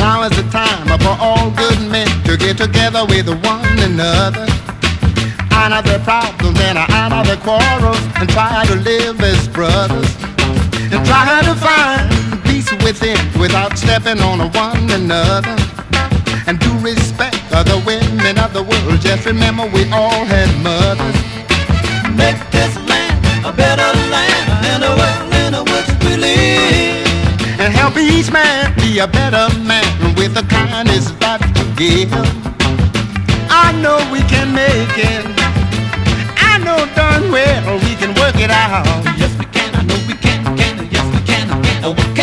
Now is the time for all good men to get together with one another. Honor their problems and honor their quarrels, and try to live as brothers, and try to find peace within without stepping on one another. And do respect the women of the world. Just remember we all had mothers. Make this land a better land and a world in which we live. And help each man be a better man with the kindness that you give. I know we can make it. I know darn well we can work it out.